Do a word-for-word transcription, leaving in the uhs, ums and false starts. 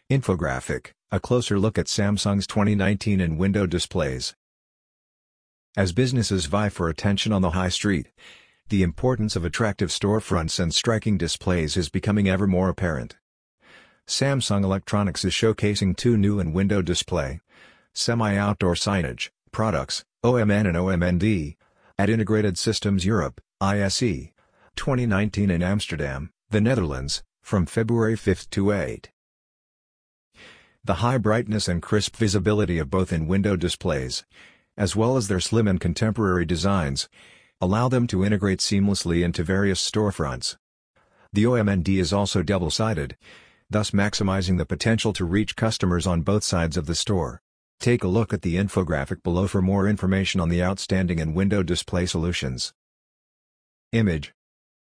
Infographic, a closer look at Samsung's twenty nineteen in-window displays. As businesses vie for attention on the high street, the importance of attractive storefronts and striking displays is becoming ever more apparent. Samsung Electronics is showcasing two new in-window display, semi-outdoor signage, products, O M N and O M N D, at Integrated Systems Europe, I S E, twenty nineteen in Amsterdam, the Netherlands, from February fifth to eighth. The high brightness and crisp visibility of both in-window displays, as well as their slim and contemporary designs, allow them to integrate seamlessly into various storefronts. The O M N D is also double-sided, thus maximizing the potential to reach customers on both sides of the store. Take a look at the infographic below for more information on the outstanding in-window display solutions. Image